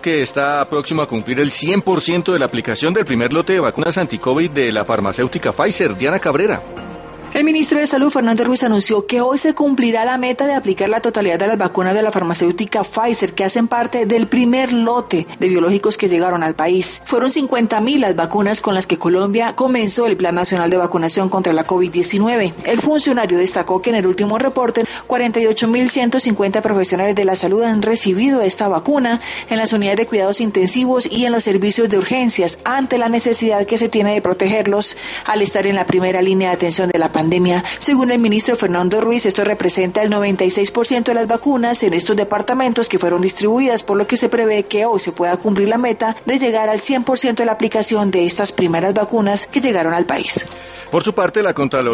que está próximo a cumplir el 100% de la aplicación del primer lote de vacunas anti-COVID de la farmacéutica Pfizer. Diana Cabrera. El ministro de Salud, Fernando Ruiz, anunció que hoy se cumplirá la meta de aplicar la totalidad de las vacunas de la farmacéutica Pfizer, que hacen parte del primer lote de biológicos que llegaron al país. Fueron 50.000 las vacunas con las que Colombia comenzó el Plan Nacional de Vacunación contra la COVID-19. El funcionario destacó que en el último reporte, 48.150 profesionales de la salud han recibido esta vacuna en las unidades de cuidados intensivos y en los servicios de urgencias, ante la necesidad que se tiene de protegerlos al estar en la primera línea de atención de la pandemia. Según el ministro Fernando Ruiz, esto representa el 96% de las vacunas en estos departamentos que fueron distribuidas, por lo que se prevé que hoy se pueda cumplir la meta de llegar al 100% de la aplicación de estas primeras vacunas que llegaron al país. Por su parte, la Contraloría